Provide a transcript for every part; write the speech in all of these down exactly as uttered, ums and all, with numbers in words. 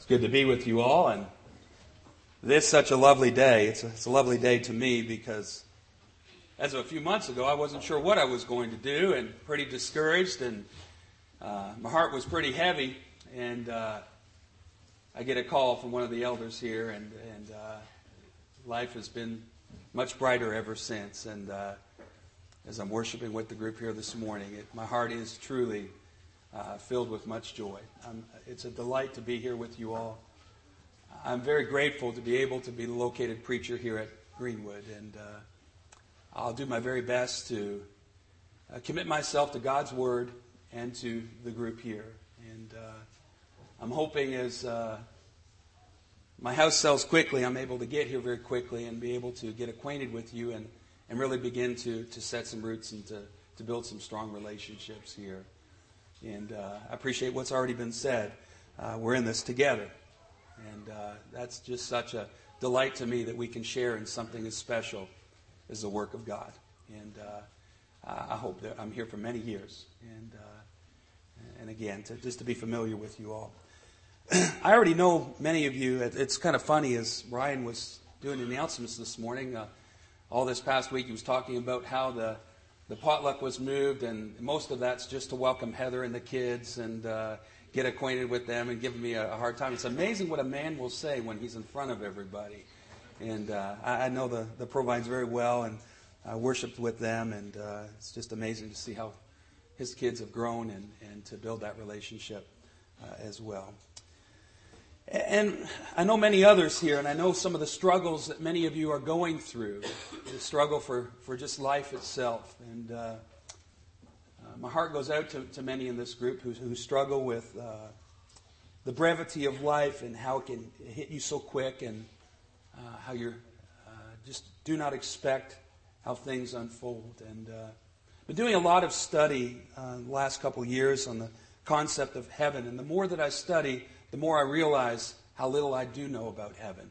Good to be with you all, and this is such a lovely day. It's a, it's a lovely day to me because as of a few months ago, I wasn't sure what I was going to do and pretty discouraged, and uh, my heart was pretty heavy, and uh, I get a call from one of the elders here, and, and uh, life has been much brighter ever since, and uh, as I'm worshiping with the group here this morning, it, my heart is truly Uh, filled with much joy. Um, it's a delight to be here with you all. I'm very grateful to be able to be the located preacher here at Greenwood, and uh, I'll do my very best to uh, commit myself to God's Word and to the group here. And uh, I'm hoping as uh, my house sells quickly, I'm able to get here very quickly and be able to get acquainted with you and, and really begin to, to set some roots and to, to build some strong relationships here. And uh, I appreciate what's already been said. Uh, we're in this together. And uh, that's just such a delight to me that we can share in something as special as the work of God. And uh, I hope that I'm here for many years. And uh, and again, to, just to be familiar with you all. I already know many of you. It's kind of funny as Ryan was doing announcements this morning. Uh, all this past week he was talking about how the The potluck was moved, and most of that's just to welcome Heather and the kids and uh, get acquainted with them and give me a, a hard time. It's amazing what a man will say when he's in front of everybody. And uh, I, I know the, the Provines very well, and I worshiped with them, and uh, it's just amazing to see how his kids have grown and, and to build that relationship uh, as well. And I know many others here, and I know some of the struggles that many of you are going through, the struggle for, for just life itself. And uh, uh, my heart goes out to, to many in this group who, who struggle with uh, the brevity of life and how it can hit you so quick, and uh, how you're uh, just do not expect how things unfold. And uh, I've been doing a lot of study uh, the last couple of years on the concept of heaven, and the more that I study, the more I realize how little I do know about heaven.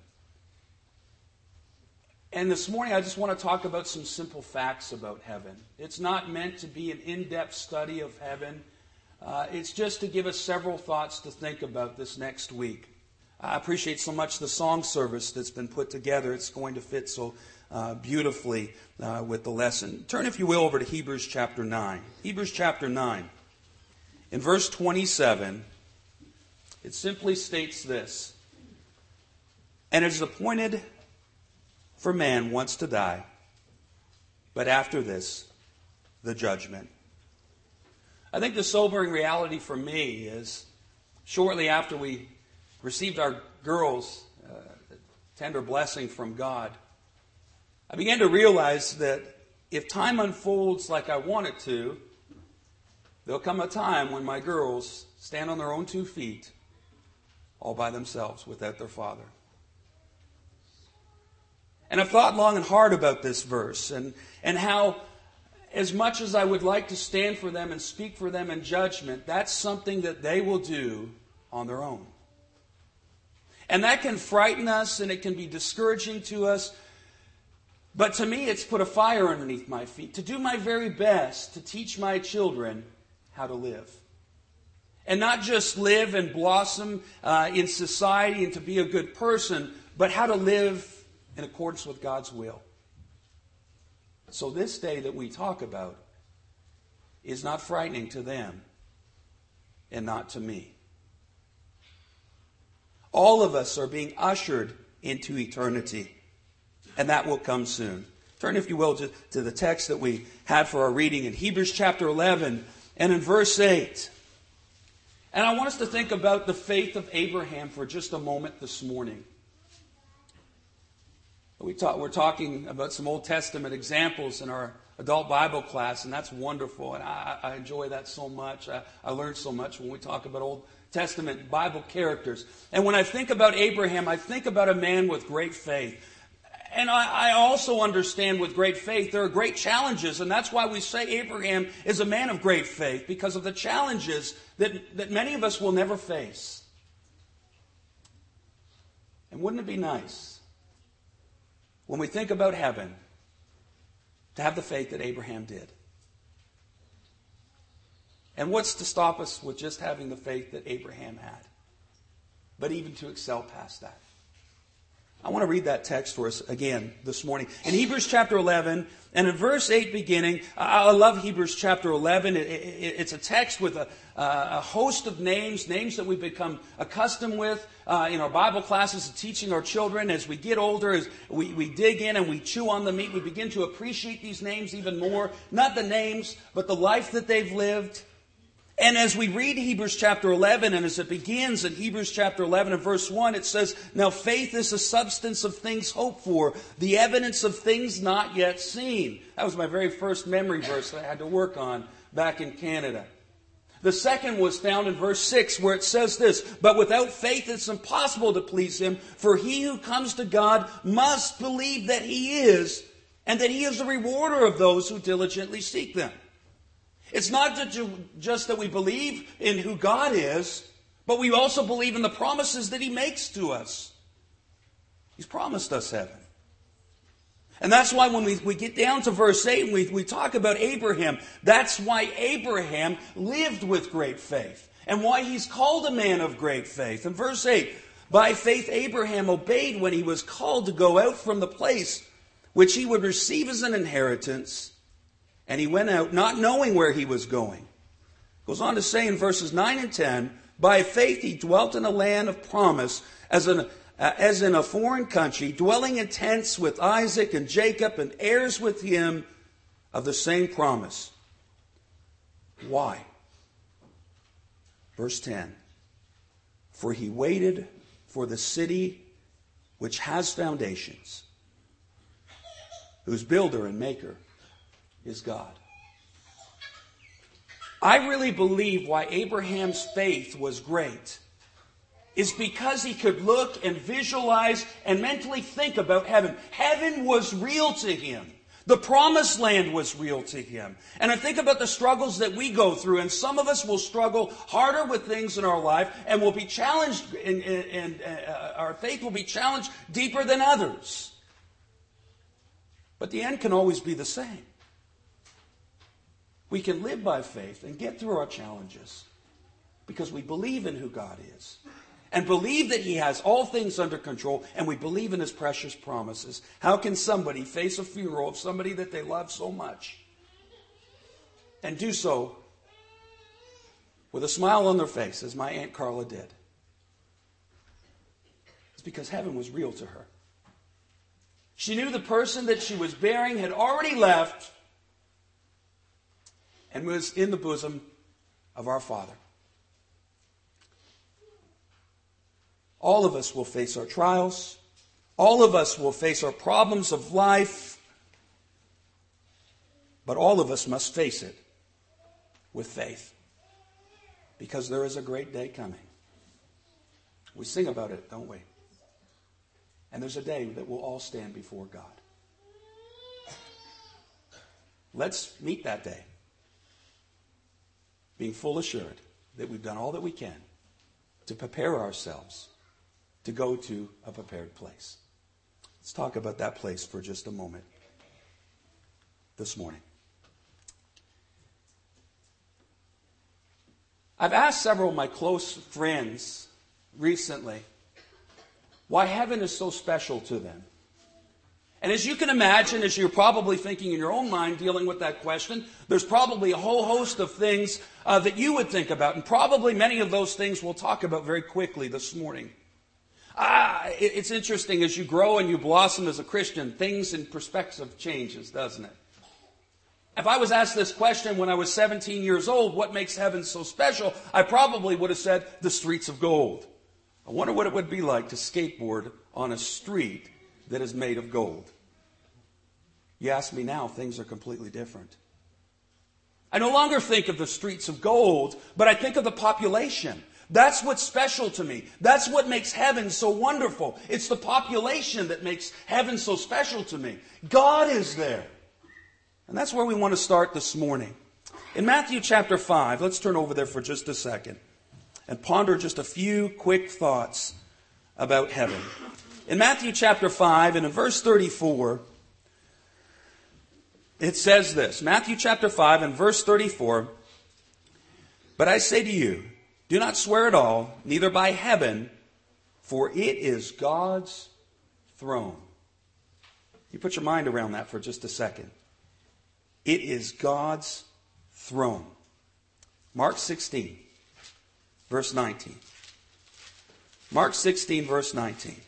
And this morning I just want to talk about some simple facts about heaven. It's not meant to be an in-depth study of heaven. Uh, it's just to give us several thoughts to think about this next week. I appreciate so much the song service that's been put together. It's going to fit so uh, beautifully uh, with the lesson. Turn, if you will, over to Hebrews chapter nine. Hebrews chapter nine. In verse twenty-seven, it simply states this: "And it is appointed for man once to die, but after this, the judgment." I think the sobering reality for me is, shortly after we received our girls' uh, tender blessing from God, I began to realize that if time unfolds like I want it to, there'll come a time when my girls stand on their own two feet all by themselves without their father. And I've thought long and hard about this verse and, and how, as much as I would like to stand for them and speak for them in judgment, that's something that they will do on their own. And that can frighten us and it can be discouraging to us. But to me, it's put a fire underneath my feet to do my very best to teach my children how to live. And not just live and blossom uh, in society and to be a good person, but how to live in accordance with God's will. So this day that we talk about is not frightening to them and not to me. All of us are being ushered into eternity, and that will come soon. Turn, if you will, to, to the text that we had for our reading in Hebrews chapter eleven and in verse eight. And I want us to think about the faith of Abraham for just a moment this morning. We talk, we're talking about some Old Testament examples in our adult Bible class, and that's wonderful. And I, I enjoy that so much. I, I learn so much when we talk about Old Testament Bible characters. And when I think about Abraham, I think about a man with great faith. And I, I also understand with great faith there are great challenges, and that's why we say Abraham is a man of great faith, because of the challenges that, that many of us will never face. And wouldn't it be nice, when we think about heaven, to have the faith that Abraham did? And what's to stop us with just having the faith that Abraham had? but even to excel past that. I want to read that text for us again this morning. In Hebrews chapter eleven, and in verse eight beginning, I love Hebrews chapter eleven. It, it, it's a text with a, a host of names, names that we've become accustomed with uh, in our Bible classes, teaching our children. As we get older, as we, we dig in and we chew on the meat, we begin to appreciate these names even more. Not the names, but the life that they've lived. And as we read Hebrews chapter eleven, and as it begins in Hebrews chapter eleven and verse one, it says, "Now faith is the substance of things hoped for, the evidence of things not yet seen." That was my very first memory verse that I had to work on back in Canada. The second was found in verse six, where it says this, "But without faith it's impossible to please Him, for he who comes to God must believe that He is, and that He is the rewarder of those who diligently seek Them." It's not just that we believe in who God is, but we also believe in the promises that He makes to us. He's promised us heaven. And that's why when we, we get down to verse eight and we, we talk about Abraham, that's why Abraham lived with great faith and why he's called a man of great faith. In verse eight, "By faith Abraham obeyed when he was called to go out from the place which he would receive as an inheritance. And he went out not knowing where he was going." Goes on to say in verses nine and ten, "By faith he dwelt in a land of promise, as in, uh, as in a foreign country, dwelling in tents with Isaac and Jacob, and heirs with him of the same promise." Why? Verse ten, "For he waited for the city which has foundations, whose builder and maker is God." I really believe why Abraham's faith was great is because he could look and visualize and mentally think about heaven. Heaven was real to him. The promised land was real to him. And I think about the struggles that we go through, and some of us will struggle harder with things in our life and will be challenged, and, and, and uh, our faith will be challenged deeper than others. But the end can always be the same. We can live by faith and get through our challenges because we believe in who God is and believe that He has all things under control, and we believe in His precious promises. How can somebody face a funeral of somebody that they love so much and do so with a smile on their face, as my Aunt Carla did? It's because heaven was real to her. She knew the person that she was bearing had already left and was in the bosom of our Father. All of us will face our trials. All of us will face our problems of life. But all of us must face it with faith, because there is a great day coming. We sing about it, don't we? And there's a day that we'll all stand before God. Let's meet that day, being full assured that we've done all that we can to prepare ourselves to go to a prepared place. Let's talk about that place for just a moment this morning. I've asked several of my close friends recently why heaven is so special to them. And as you can imagine, as you're probably thinking in your own mind dealing with that question, there's probably a whole host of things uh, that you would think about. And probably many of those things we'll talk about very quickly this morning. Ah, it, it's interesting, as you grow and you blossom as a Christian, things in perspective changes, doesn't it? If I was asked this question when I was seventeen years old, what makes heaven so special? I probably would have said the streets of gold. I wonder what it would be like to skateboard on a street that is made of gold. You ask me now, things are completely different. I no longer think of the streets of gold, but I think of the population. That's what's special to me. That's what makes heaven so wonderful. It's the population that makes heaven so special to me. God is there. And that's where we want to start this morning. In Matthew chapter five, let's turn over there for just a second and ponder just a few quick thoughts about heaven. In Matthew chapter five and in verse thirty-four, it says this. Matthew chapter five and verse thirty-four, "But I say to you, do not swear at all, neither by heaven, For it is God's throne. You put your mind around that for just a second. It is God's throne. Mark sixteen, verse nineteen. Mark sixteen, verse nineteen.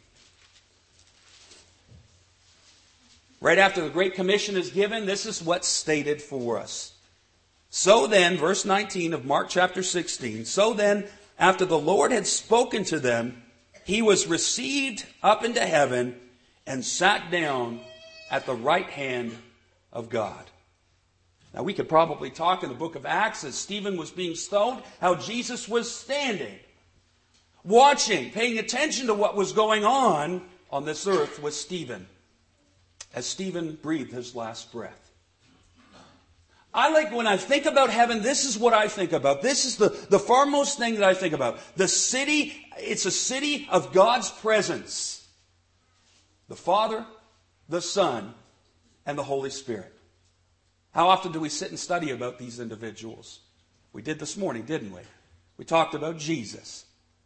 Right after the Great Commission is given, this is what's stated for us. So then, verse nineteen of Mark chapter sixteen, so then, after the Lord had spoken to them, he was received up into heaven and sat down at the right hand of God. Now we could probably talk in the book of Acts as Stephen was being stoned, how Jesus was standing, watching, paying attention to what was going on on this earth with Stephen, as Stephen breathed his last breath. I like, when I think about heaven, this is what I think about. This is the, the foremost thing that I think about. The city, it's a city of God's presence. The Father, the Son, and the Holy Spirit. How often do we sit and study about these individuals? We did this morning, didn't we? We talked about Jesus.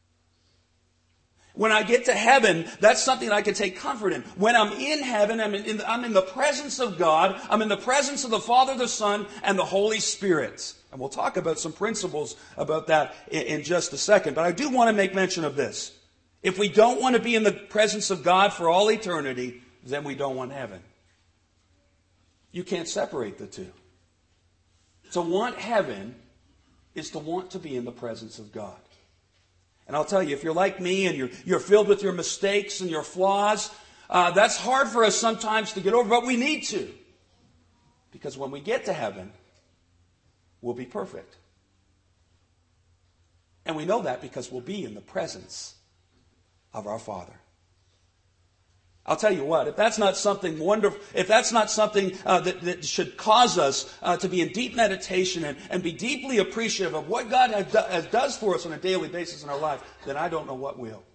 When I get to heaven, that's something that I can take comfort in. When I'm in heaven, I'm in, I'm in the presence of God. I'm in the presence of the Father, the Son, and the Holy Spirit. And we'll talk about some principles about that in, in just a second. But I do want to make mention of this. If we don't want to be in the presence of God for all eternity, then we don't want heaven. You can't separate the two. To want heaven is to want to be in the presence of God. And I'll tell you, if you're like me and you're, you're filled with your mistakes and your flaws, uh, that's hard for us sometimes to get over, but we need to. Because when we get to heaven, we'll be perfect. And we know that because we'll be in the presence of our Father. I'll tell you what, if that's not something wonderful, if that's not something uh, that, that should cause us uh, to be in deep meditation and, and be deeply appreciative of what God has, do, has does for us on a daily basis in our life, then I don't know what will.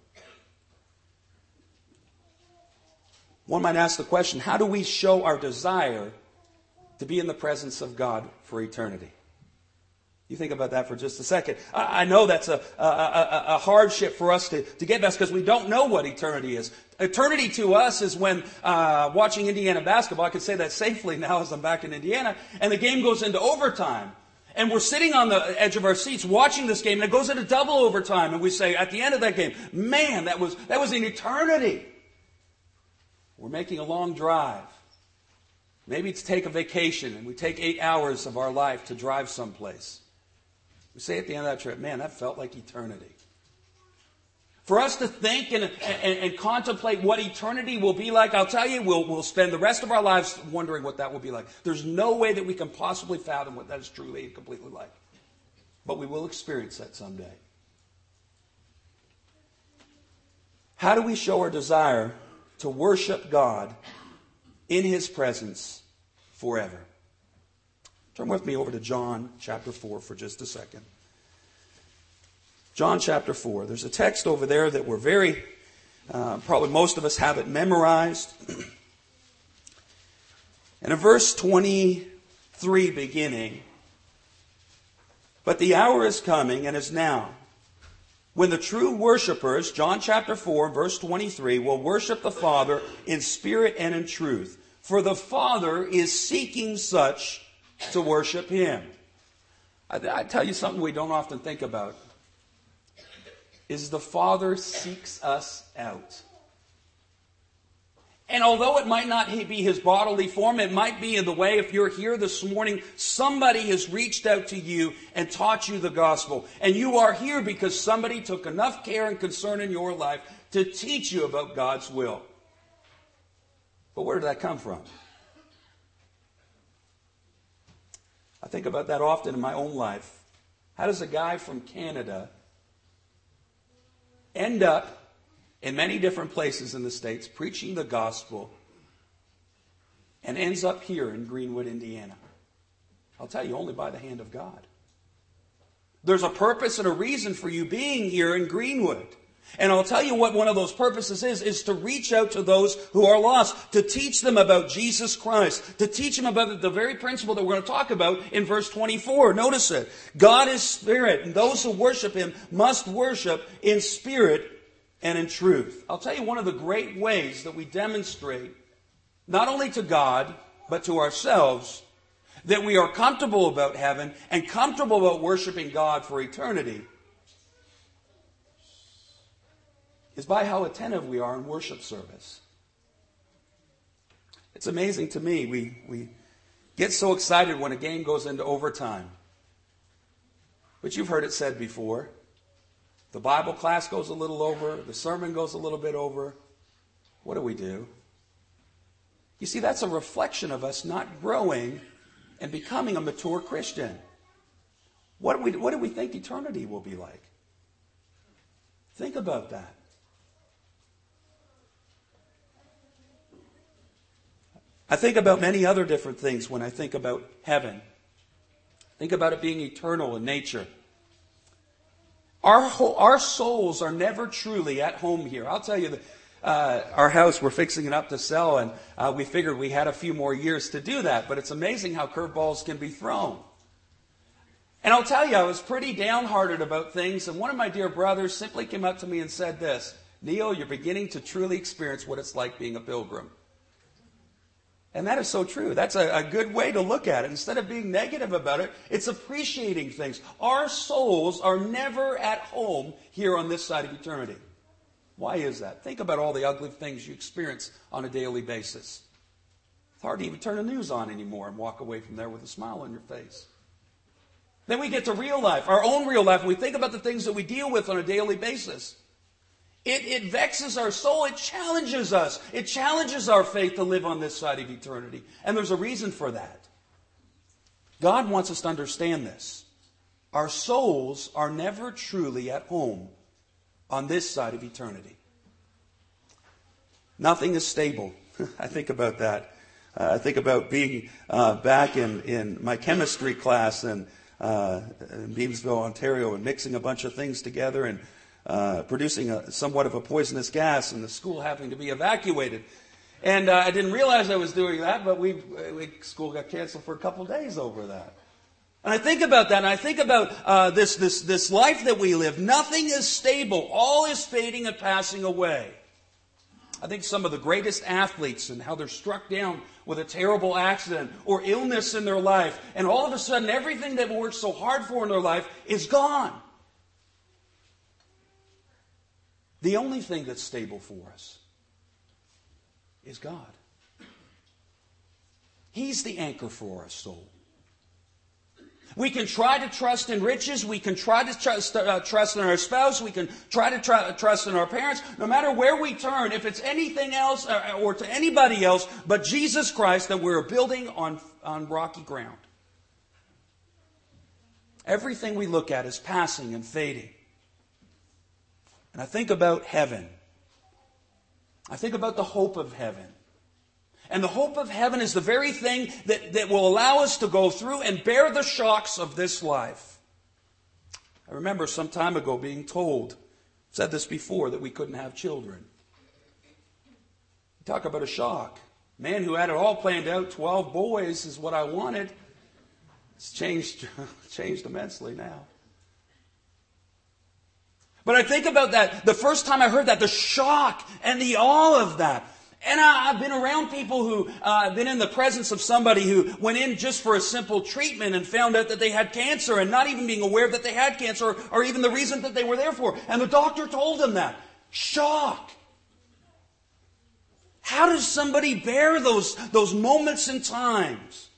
One might ask the question, how do we show our desire to be in the presence of God for eternity? You think about that for just a second. I, I know that's a, a, a, a hardship for us to, to get past because we don't know what eternity is. Eternity to us is when uh, watching Indiana basketball, I can say that safely now as I'm back in Indiana, and the game goes into overtime. And we're sitting on the edge of our seats watching this game, and it goes into double overtime, and we say at the end of that game, man, that was, that was an eternity. We're making a long drive. Maybe to take a vacation, and we take eight hours of our life to drive someplace. We say at the end of that trip, man, that felt like eternity. For us to think and, and, and contemplate what eternity will be like, I'll tell you, we'll, we'll spend the rest of our lives wondering what that will be like. There's no way that we can possibly fathom what that is truly and completely like. But we will experience that someday. How do we show our desire to worship God in His presence forever? Turn with me over to John chapter four for just a second. John chapter four. There's a text over there that we're very, uh, probably most of us have it memorized. And in verse twenty-three beginning, but the hour is coming and is now, when the true worshipers, John chapter four, verse twenty-three, will worship the Father in spirit and in truth. For the Father is seeking such to worship Him. I, I tell you something we don't often think about. Is the Father seeks us out. And although it might not be His bodily form, it might be in the way, if you're here this morning, somebody has reached out to you and taught you the gospel. And you are here because somebody took enough care and concern in your life to teach you about God's will. But where did that come from? I think about that often in my own life. How does a guy from Canada end up in many different places in the States preaching the gospel and ends up here in Greenwood, Indiana? I'll tell you, only by the hand of God. There's a purpose and a reason for you being here in Greenwood. And I'll tell you what one of those purposes is, is to reach out to those who are lost, to teach them about Jesus Christ, to teach them about the very principle that we're going to talk about in verse twenty-four. Notice it. God is spirit, and those who worship Him must worship in spirit and in truth. I'll tell you one of the great ways that we demonstrate, not only to God, but to ourselves, that we are comfortable about heaven and comfortable about worshiping God for eternity, is by how attentive we are in worship service. It's amazing to me. We, we get so excited when a game goes into overtime. But you've heard it said before. The Bible class goes a little over. The sermon goes a little bit over. What do we do? You see, that's a reflection of us not growing and becoming a mature Christian. What do we, what do we think eternity will be like? Think about that. I think about many other different things when I think about heaven. Think about it being eternal in nature. Our whole, our souls are never truly at home here. I'll tell you, that, uh, our house, we're fixing it up to sell, and uh, we figured we had a few more years to do that. But it's amazing how curveballs can be thrown. And I'll tell you, I was pretty downhearted about things, and one of my dear brothers simply came up to me and said this, "Neil, you're beginning to truly experience what it's like being a pilgrim." And that is so true. That's a, a good way to look at it. Instead of being negative about it, it's appreciating things. Our souls are never at home here on this side of eternity. Why is that? Think about all the ugly things you experience on a daily basis. It's hard to even turn the news on anymore and walk away from there with a smile on your face. Then we get to real life, our own real life, and we think about the things that we deal with on a daily basis. It, it vexes our soul. It challenges us. It challenges our faith to live on this side of eternity. And there's a reason for that. God wants us to understand this. Our souls are never truly at home on this side of eternity. Nothing is stable. I think about that. Uh, I think about being uh, back in, in my chemistry class in, uh, in Beamsville, Ontario, and mixing a bunch of things together and Uh, producing a, somewhat of a poisonous gas, and the school having to be evacuated. And uh, I didn't realize I was doing that, but we, we school got canceled for a couple days over that. And I think about that, and I think about uh, this, this, this life that we live. Nothing is stable. All is fading and passing away. I think some of the greatest athletes and how they're struck down with a terrible accident or illness in their life, and all of a sudden everything they've worked so hard for in their life is gone. The only thing that's stable for us is God. He's the anchor for our soul. We can try to trust in riches. We can try to trust, uh, trust in our spouse. We can try to try, trust in our parents. No matter where we turn, if it's anything else or, or to anybody else but Jesus Christ, that we're building on, on rocky ground. Everything we look at is passing and fading. And I think about heaven. I think about the hope of heaven. And the hope of heaven is the very thing that, that will allow us to go through and bear the shocks of this life. I remember some time ago being told, I've said this before, that we couldn't have children. Talk about a shock. Man who had it all planned out, twelve boys is what I wanted. It's changed, changed immensely now. But I think about that, the first time I heard that, the shock and the awe of that. And I, I've been around people who, uh, been in the presence of somebody who went in just for a simple treatment and found out that they had cancer and not even being aware that they had cancer or, or even the reason that they were there for. And the doctor told them that. Shock. How does somebody bear those, those moments and times?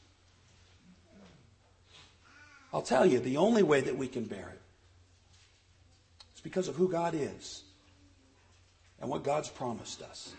I'll tell you, the only way that we can bear it is because of who God is and what God's promised us.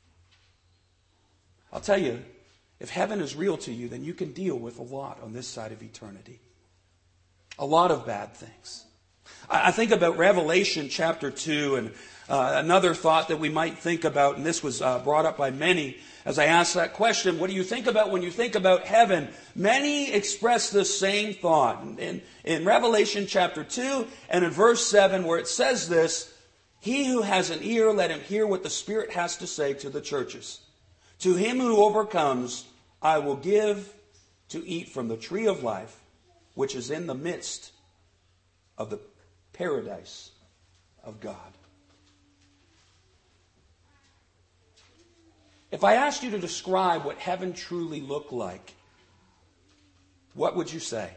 I'll tell you, if heaven is real to you, then you can deal with a lot on this side of eternity. A lot of bad things. I think about Revelation chapter two, and uh, another thought that we might think about, and this was uh, brought up by many as I asked that question, what do you think about when you think about heaven? Many express this same thought. In, in Revelation chapter two and in verse seven, where it says this, "He who has an ear, let him hear what the Spirit has to say to the churches. To him who overcomes, I will give to eat from the tree of life, which is in the midst of the paradise of God." If I asked you to describe what heaven truly looked like, what would you say?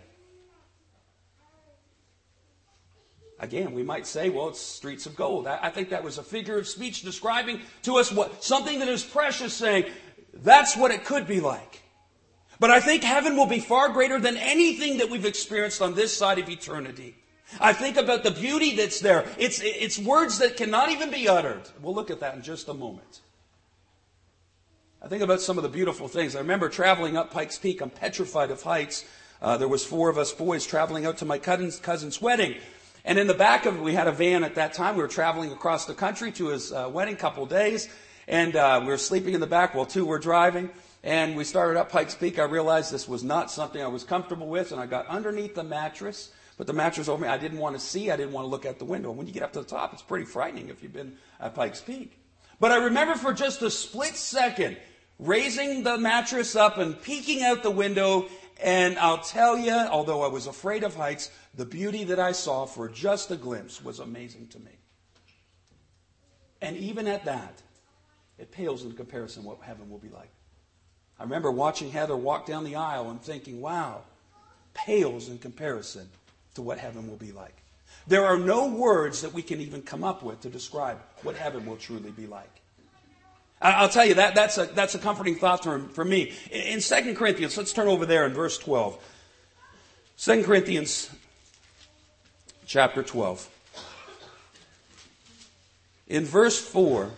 Again, we might say, well, it's streets of gold. I, I think that was a figure of speech describing to us what something that is precious, saying, that's what it could be like. But I think heaven will be far greater than anything that we've experienced on this side of eternity. I think about the beauty that's there. It's, it's words that cannot even be uttered. We'll look at that in just a moment. I think about some of the beautiful things. I remember traveling up Pikes Peak. I'm petrified of heights. Uh, there was four of us boys traveling out to my cousin's, cousin's wedding. And in the back of it, we had a van at that time. We were traveling across the country to his uh, wedding, couple days. And uh, we were sleeping in the back while two were driving. And we started up Pikes Peak. I realized this was not something I was comfortable with. And I got underneath the mattress. But the mattress over me, I didn't want to see. I didn't want to look out the window. When you get up to the top, it's pretty frightening if you've been at Pikes Peak. But I remember for just a split second, raising the mattress up and peeking out the window. And I'll tell you, although I was afraid of heights, the beauty that I saw for just a glimpse was amazing to me. And even at that, it pales in comparison to what heaven will be like. I remember watching Heather walk down the aisle and thinking, wow, pales in comparison to what heaven will be like. There are no words that we can even come up with to describe what heaven will truly be like. I'll tell you, that that's a, that's a comforting thought for, for me. In Second Corinthians, let's turn over there in verse twelve. Second Corinthians chapter twelve. In verse four,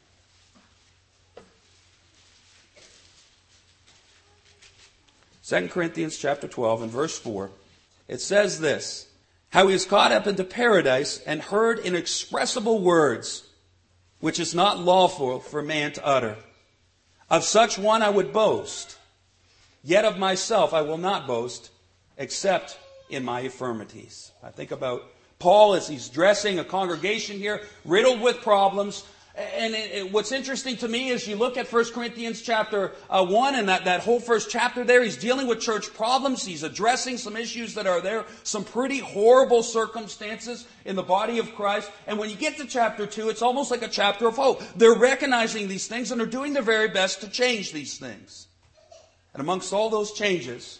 Second Corinthians chapter twelve and verse four, it says this, how he is caught up into paradise and heard inexpressible words, which is not lawful for man to utter. Of such one I would boast, yet of myself I will not boast, except in my infirmities. I think about Paul as he's dressing a congregation here, riddled with problems. And it, it, what's interesting to me is you look at First Corinthians chapter uh, one and that, that whole first chapter there, he's dealing with church problems. He's addressing some issues that are there, some pretty horrible circumstances in the body of Christ. And when you get to chapter two, it's almost like a chapter of hope. They're recognizing these things and they're doing their very best to change these things. And amongst all those changes,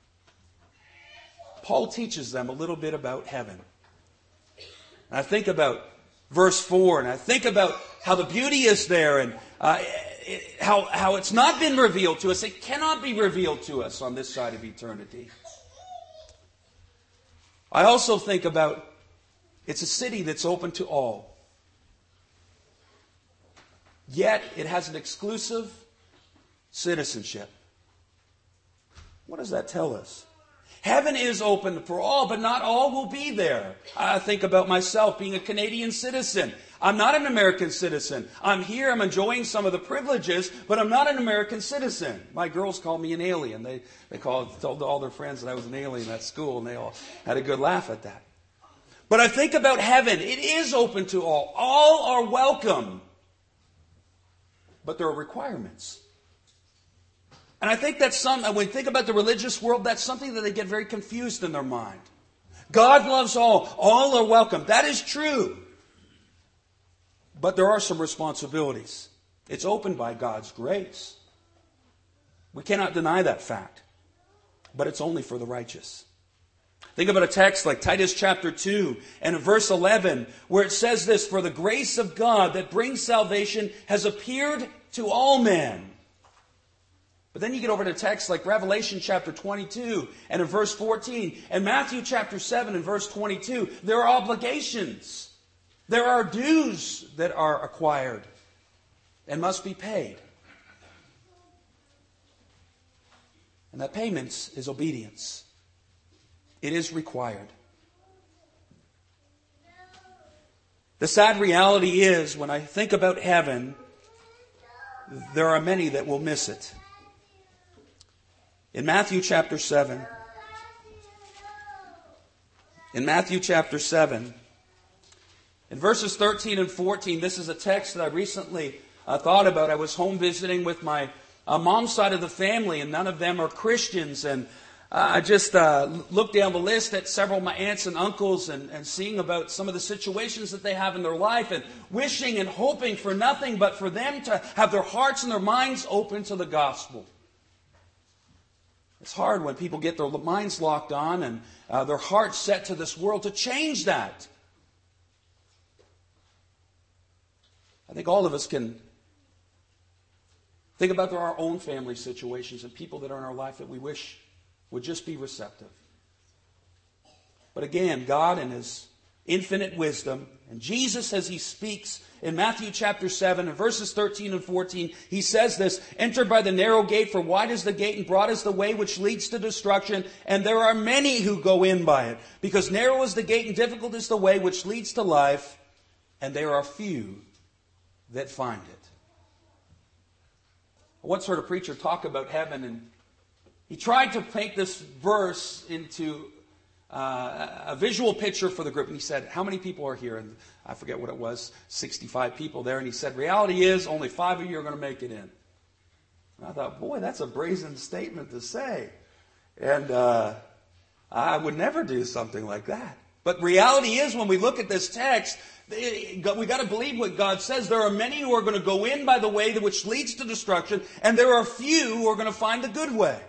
Paul teaches them a little bit about heaven. And I think about verse four, and I think about how the beauty is there and uh, it, how, how it's not been revealed to us. It cannot be revealed to us on this side of eternity. I also think about it's a city that's open to all. Yet it has an exclusive citizenship. What does that tell us? Heaven is open for all, but not all will be there. I think about myself being a Canadian citizen. I'm not an American citizen. I'm here, I'm enjoying some of the privileges, but I'm not an American citizen. My girls call me an alien. They, they called, told all their friends that I was an alien at school, and they all had a good laugh at that. But I think about heaven. It is open to all. All are welcome. But there are requirements. And I think that's some, when we think about the religious world, that's something that they get very confused in their mind. God loves all. All are welcome. That is true. But there are some responsibilities. It's opened by God's grace. We cannot deny that fact. But it's only for the righteous. Think about a text like Titus chapter two and in verse eleven, where it says this, for the grace of God that brings salvation has appeared to all men. But then you get over to texts like Revelation chapter twenty-two and in verse fourteen and Matthew chapter seven and verse twenty-two. There are obligations. There are dues that are acquired and must be paid. And that payment is obedience. It is required. The sad reality is, when I think about heaven, there are many that will miss it. In Matthew chapter seven, in Matthew chapter seven, in verses thirteen and fourteen, this is a text that I recently uh, thought about. I was home visiting with my uh, mom's side of the family, and none of them are Christians. And I just uh, looked down the list at several of my aunts and uncles and, and seeing about some of the situations that they have in their life and wishing and hoping for nothing but for them to have their hearts and their minds open to the gospel. It's hard when people get their minds locked on and uh, their hearts set to this world to change that. I think all of us can think about our own family situations and people that are in our life that we wish would just be receptive. But again, God in His infinite wisdom, and Jesus as He speaks in Matthew chapter seven and verses thirteen and fourteen, He says this, "Enter by the narrow gate, for wide is the gate and broad is the way which leads to destruction, and there are many who go in by it. Because narrow is the gate and difficult is the way which leads to life, and there are few that find it." I once heard a preacher talk about heaven, and he tried to paint this verse into uh, a visual picture for the group. And he said, how many people are here? And I forget what it was, sixty-five people there. And he said, reality is only five of you are going to make it in. And I thought, boy, that's a brazen statement to say. And uh, I would never do something like that. But reality is, when we look at this text, we got to believe what God says. There are many who are going to go in by the way which leads to destruction, and there are few who are going to find the good way.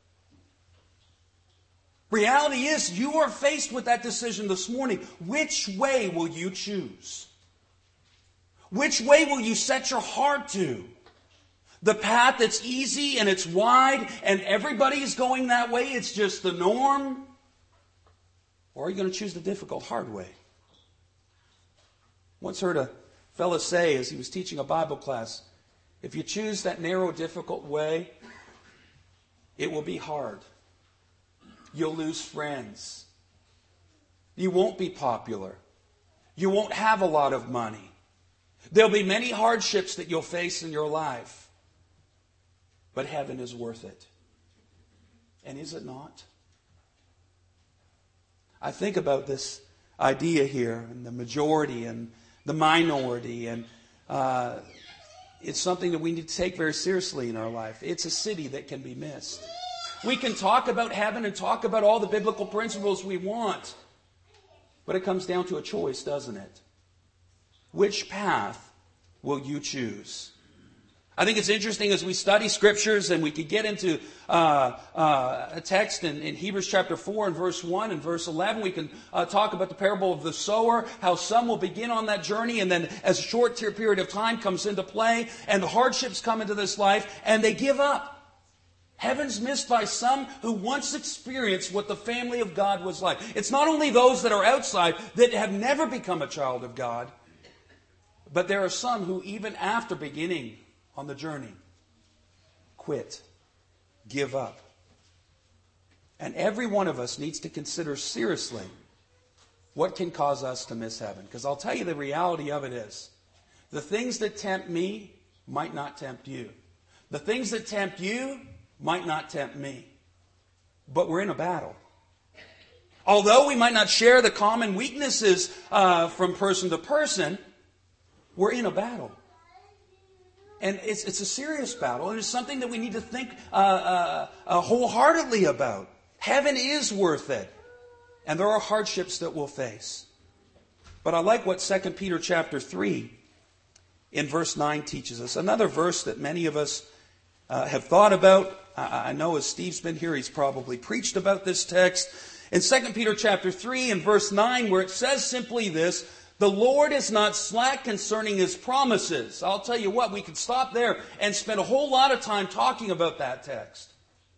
Reality is, you are faced with that decision this morning. Which way will you choose? Which way will you set your heart to? The path that's easy and it's wide and everybody's going that way, it's just the norm? Or are you going to choose the difficult, hard way? Once heard a fellow say as he was teaching a Bible class, if you choose that narrow, difficult way, it will be hard. You'll lose friends. You won't be popular. You won't have a lot of money. There'll be many hardships that you'll face in your life. But heaven is worth it. And is it not? I think about this idea here, and the majority and the minority, and uh, it's something that we need to take very seriously in our life. It's a city that can be missed. We can talk about heaven and talk about all the biblical principles we want, but it comes down to a choice, doesn't it? Which path will you choose? I think it's interesting as we study scriptures, and we could get into uh, uh, a text in, in Hebrews chapter four and verse one and verse eleven. We can uh, talk about the parable of the sower, how some will begin on that journey, and then as a short period of time comes into play, and the hardships come into this life, and they give up. Heaven's missed by some who once experienced what the family of God was like. It's not only those that are outside that have never become a child of God, but there are some who even after beginning on the journey, quit, give up. And every one of us needs to consider seriously what can cause us to miss heaven. Because I'll tell you, the reality of it is, the things that tempt me might not tempt you. The things that tempt you might not tempt me. But we're in a battle. Although we might not share the common weaknesses uh, from person to person, we're in a battle. And it's, it's a serious battle, and it's something that we need to think uh, uh, uh, wholeheartedly about. Heaven is worth it. And there are hardships that we'll face. But I like what Second Peter chapter three in verse nine teaches us. Another verse that many of us uh, have thought about. I, I know as Steve's been here, he's probably preached about this text. In Second Peter chapter three and verse nine, where it says simply this, the Lord is not slack concerning His promises. I'll tell you what, we could stop there and spend a whole lot of time talking about that text.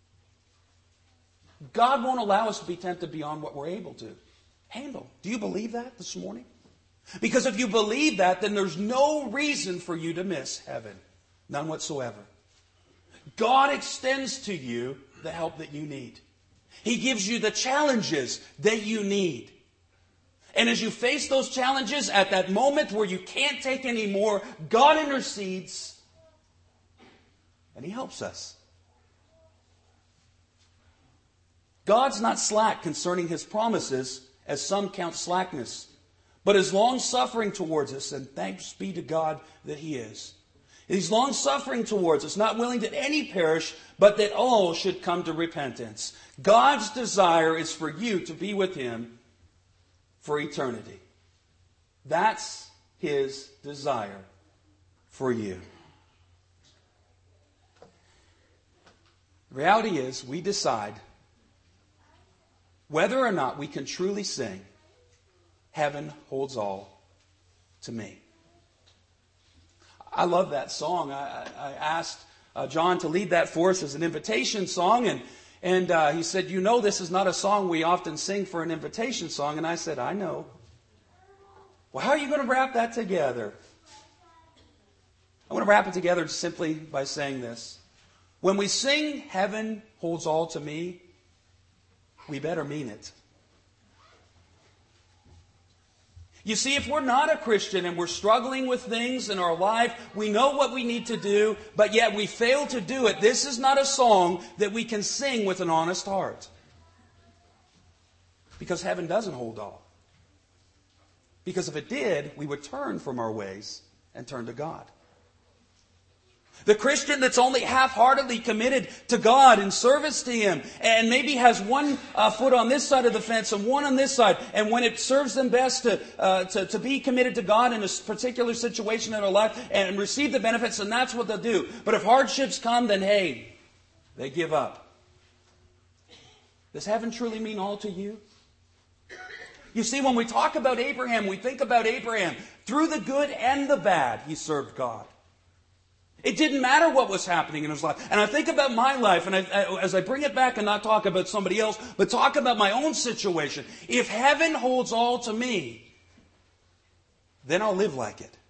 God won't allow us to be tempted beyond what we're able to handle. Do you believe that this morning? Because if you believe that, then there's no reason for you to miss heaven. None whatsoever. God extends to you the help that you need. He gives you the challenges that you need. And as you face those challenges at that moment where you can't take any more, God intercedes and He helps us. God's not slack concerning His promises, as some count slackness, but is long-suffering towards us, and thanks be to God that He is. He's long-suffering towards us, not willing that any perish, but that all should come to repentance. God's desire is for you to be with Him for eternity. That's His desire for you. The reality is, we decide whether or not we can truly sing, "Heaven holds all to me." I love that song. I, I asked uh, John to lead that for us as an invitation song, and and uh, he said, "You know, this is not a song we often sing for an invitation song." And I said, "I know." Well, how are you going to wrap that together? I want to wrap it together simply by saying this. When we sing, "Heaven holds all to me," we better mean it. You see, if we're not a Christian and we're struggling with things in our life, we know what we need to do, but yet we fail to do it, this is not a song that we can sing with an honest heart. Because heaven doesn't hold all. Because if it did, we would turn from our ways and turn to God. The Christian that's only half-heartedly committed to God in service to Him, and maybe has one uh, foot on this side of the fence and one on this side, and when it serves them best to, uh, to, to be committed to God in a particular situation in their life and receive the benefits, and that's what they'll do. But if hardships come, then hey, they give up. Does heaven truly mean all to you? You see, when we talk about Abraham, we think about Abraham. Through the good and the bad, he served God. It didn't matter what was happening in his life. And I think about my life, and I, as I bring it back and not talk about somebody else, but talk about my own situation. If heaven holds all to me, then I'll live like it.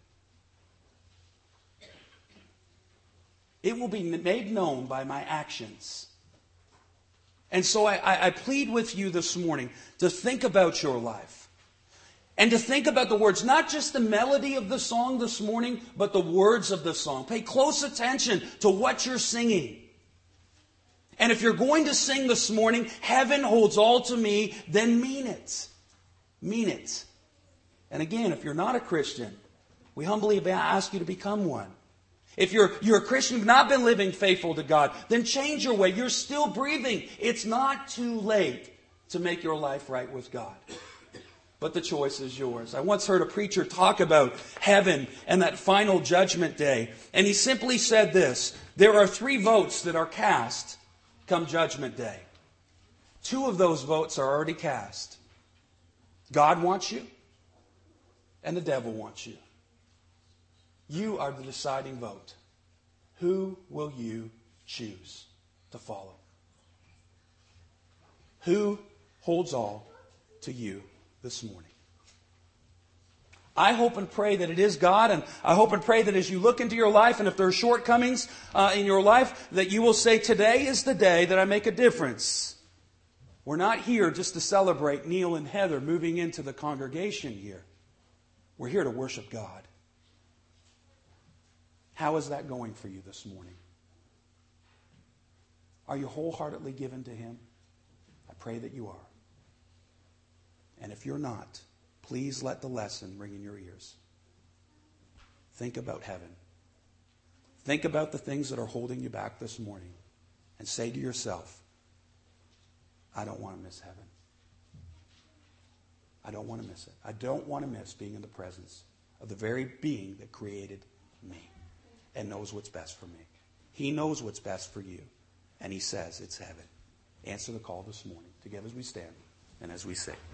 It will be made known by my actions. And so I, I, I plead with you this morning to think about your life. And to think about the words, not just the melody of the song this morning, but the words of the song. Pay close attention to what you're singing. And if you're going to sing this morning, "Heaven holds all to me," then mean it. Mean it. And again, if you're not a Christian, we humbly ask you to become one. If you're, you're a Christian who've not been living faithful to God, then change your way. You're still breathing. It's not too late to make your life right with God. But the choice is yours. I once heard a preacher talk about heaven and that final judgment day. And he simply said this: there are three votes that are cast come judgment day. Two of those votes are already cast. God wants you, and the devil wants you. You are the deciding vote. Who will you choose to follow? Who holds all to you this morning? I hope and pray that it is God, and I hope and pray that as you look into your life, and if there are shortcomings uh, in your life, that you will say, "Today is the day that I make a difference." We're not here just to celebrate Neil and Heather moving into the congregation here. We're here to worship God. How is that going for you this morning? Are you wholeheartedly given to Him? I pray that you are. And if you're not, please let the lesson ring in your ears. Think about heaven. Think about the things that are holding you back this morning. And say to yourself, "I don't want to miss heaven. I don't want to miss it. I don't want to miss being in the presence of the very being that created me and knows what's best for me. He knows what's best for you. And He says it's heaven." Answer the call this morning together as we stand and as we sing.